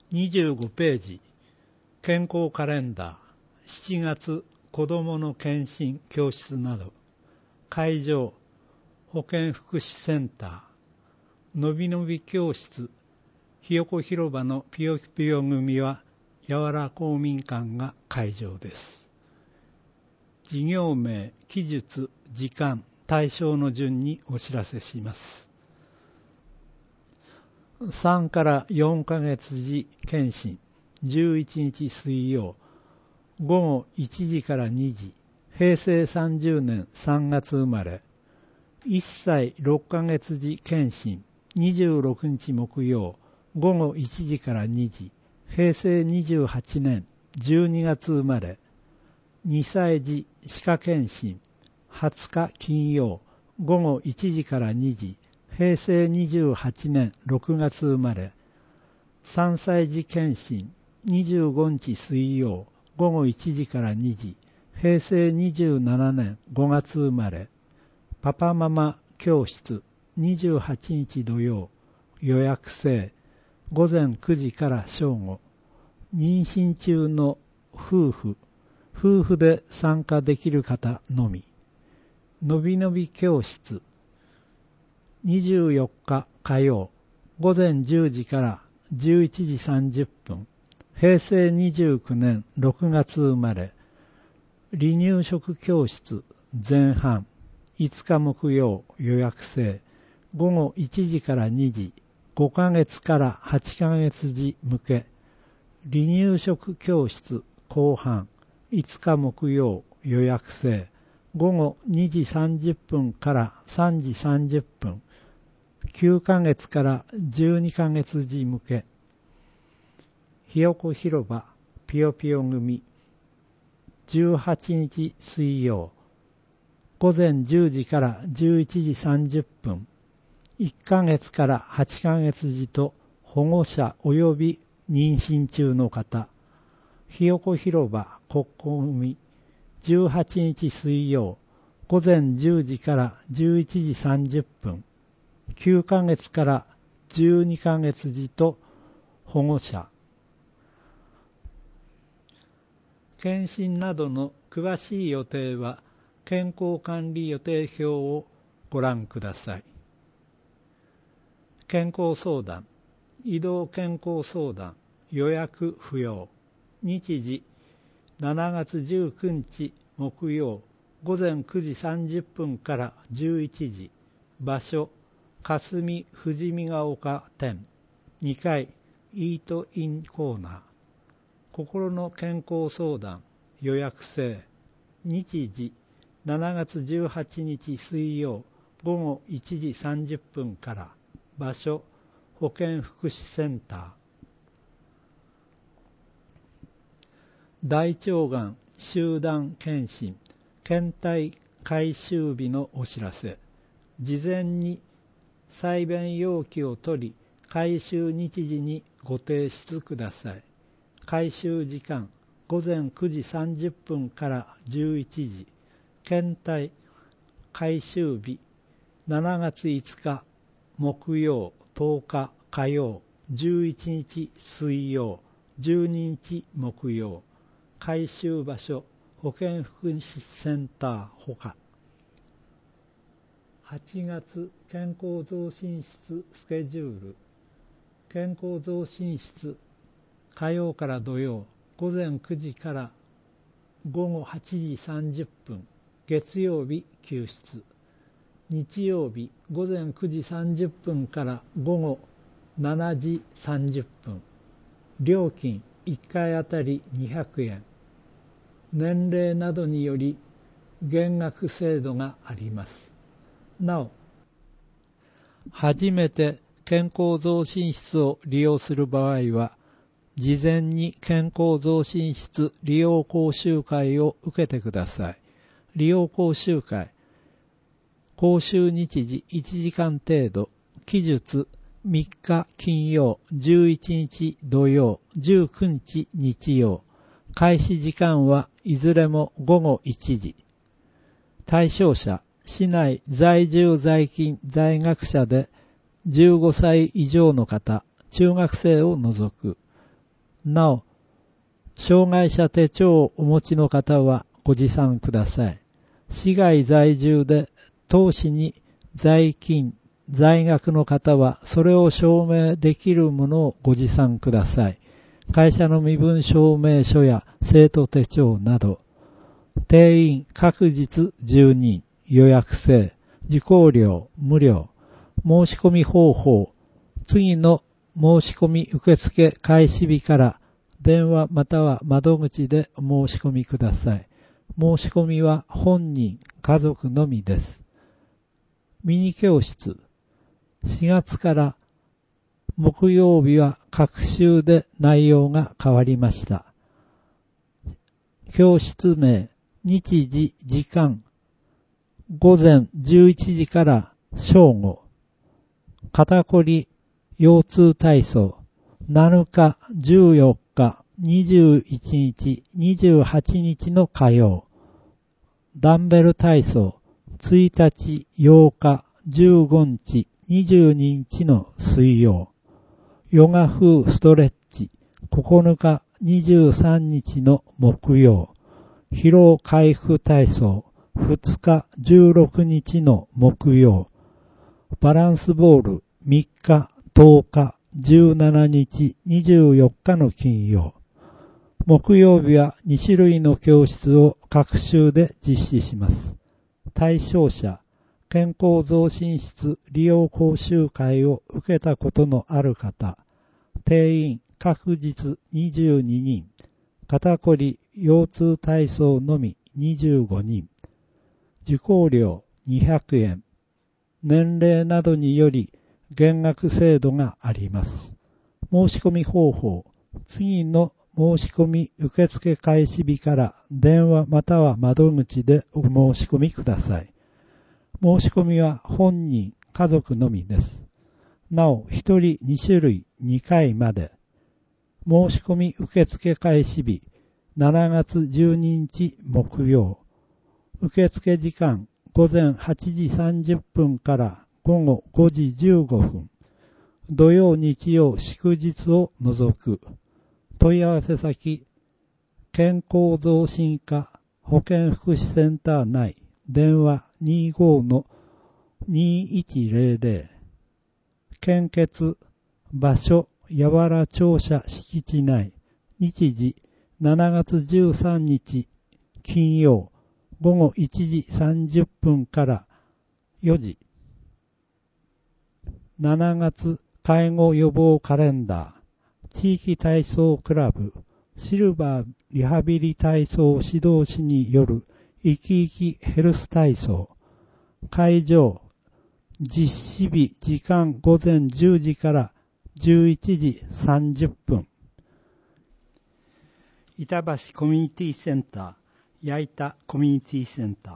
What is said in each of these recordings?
25ページ、健康カレンダー、7月子どもの検診教室など、会場、保健福祉センター、のびのび教室、ひよこ広場のぴよぴよ組は、やわら公民館が会場です。事業名、記述、時間、対象の順にお知らせします。3から4ヶ月時検診、11日水曜、午後1時から2時、平成30年3月生まれ、1歳6ヶ月時検診、26日木曜、午後1時から2時、平成28年12月生まれ、2歳児歯科検診、20日金曜、午後1時から2時、平成28年6月生まれ、3歳児検診、25日水曜、午後1時から2時、平成27年5月生まれ、パパママ教室、28日土曜、予約制、午前9時から正午、妊娠中の夫婦で参加できる方のみ、のびのび教室、24日火曜、午前10時から11時30分、平成29年6月生まれ、離乳食教室前半、5日木曜予約制、午後1時から2時、5ヶ月から8ヶ月時向け、離乳食教室後半、5日木曜予約制、午後2時30分から3時30分、9ヶ月から12ヶ月時向け、ひよこ広場ぴよぴよ組、18日水曜、午前10時から11時30分、1ヶ月から8ヶ月時と保護者及び妊娠中の方、ひよこ広場国庫組、18日水曜、午前10時から11時30分、9ヶ月から12ヶ月時と保護者。検診などの詳しい予定は健康管理予定表をご覧ください。健康相談、移動健康相談、予約不要。日時、7月19日木曜、午前9時30分から11時。場所、霞富士見ヶ丘店、2階、イートインコーナー。心の健康相談、予約制。日時、7月18日水曜、午後1時30分から。場所、保健福祉センター。大腸がん集団検診、検体回収日のお知らせ。事前に採便容器を取り、回収日時にご提出ください。回収時間、午前9時30分から11時。検体回収日、7月5日木曜、10日火曜、11日水曜、12日木曜。回収場所、保健福祉センターほか。8月健康増進室スケジュール。健康増進室、火曜から土曜、午前9時から午後8時30分、月曜日休室。日曜日、午前9時30分から午後7時30分。料金1回あたり200円。年齢などにより減額制度があります。なお、初めて健康増進室を利用する場合は、事前に健康増進室利用講習会を受けてください。利用講習会、講習日時1時間程度、期日3日金曜、11日土曜、19日日曜。開始時間はいずれも午後1時。対象者、市内在住在勤在学者で15歳以上の方、中学生を除く。 なお、障害者手帳をお持ちの方はご持参ください。市外在住で当市に在勤、在学の方はそれを証明できるものをご持参ください。会社の身分証明書や生徒手帳など、定員各日10人、予約制、受講料無料、申し込み方法、次の申し込み受付開始日から電話または窓口でお申し込みください。申し込みは本人、家族のみです。ミニ教室、4月から木曜日は各週で内容が変わりました。教室名、日時、時間、午前11時から正午、肩こり、腰痛体操、7日、14日、21日、28日の火曜、ダンベル体操、1日、8日、15日、22日の水曜、ヨガ風ストレッチ、9日、23日の木曜、疲労回復体操、2日、16日の木曜、バランスボール、3日、10日、17日、24日の金曜、木曜日は2種類の教室を各週で実施します。対象者、健康増進室利用講習会を受けたことのある方、定員各日22人、肩こり腰痛体操のみ25人、受講料200円、年齢などにより減額制度があります。申し込み方法、次の申し込み受付開始日から電話または窓口でお申し込みください。申し込みは本人、家族のみです。なお、1人2種類2回まで。申し込み受付開始日、7月12日木曜。受付時間、午前8時30分から午後5時15分。土曜日曜祝日を除く。問い合わせ先、健康増進課保健福祉センター内、電話 25-2100、献血、場所、やわら庁舎敷地内、日時、7月13日、金曜、午後1時30分から4時、7月介護予防カレンダー、地域体操クラブ、シルバーリハビリ体操指導士による生き生きヘルス体操、会場、実施日時間午前10時から11時30分。板橋コミュニティセンター、矢板コミュニティセンター。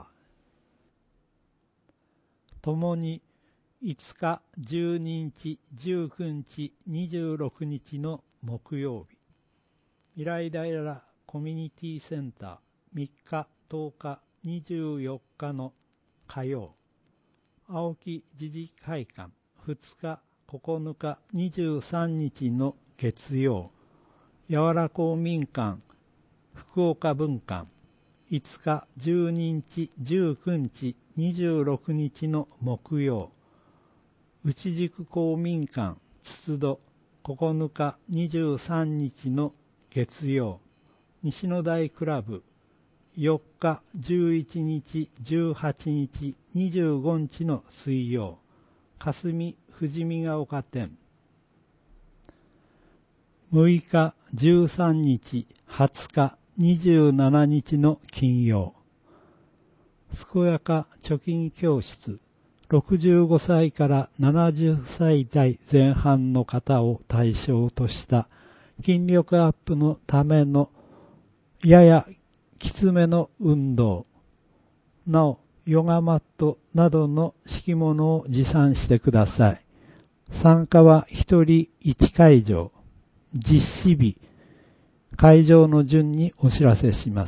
ともに5日、12日、19日、26日の木曜日。未来平コミュニティセンター、3日、10日、24日の火曜。青木自治会館、2日、9日、23日の月曜。やわら公民館、福岡分館、5日、12日、19日、26日の木曜。内宿公民館、筒戸、9日、23日の月曜。西の台クラブ、4日、11日、18日、25日の水曜。霞富士見ヶ丘店。6日、13日、20日、27日の金曜。健やか貯金教室。65歳から70歳代前半の方を対象とした筋力アップのためのややきつめの運動。なお、ヨガマットなどの敷物を持参してください。参加は1人1会場。実施日、会場の順にお知らせします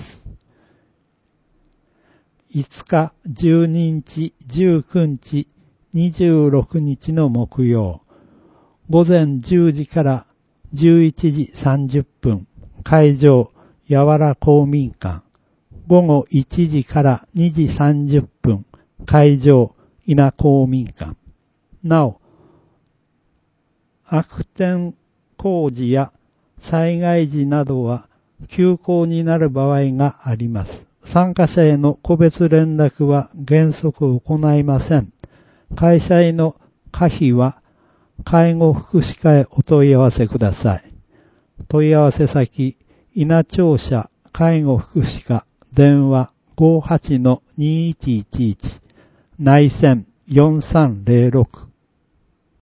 。5日、12日、19日、26日の木曜、午前10時から 11時30分、会場、やわら公民館。午後1時から2時30分、会場、稲公民館。なお、悪天工事や災害時などは休校になる場合があります。参加者への個別連絡は原則行いません。開催の可否は介護福祉課へお問い合わせください。問い合わせ先、稲庁舎介護福祉課電話 58-2111 内線4306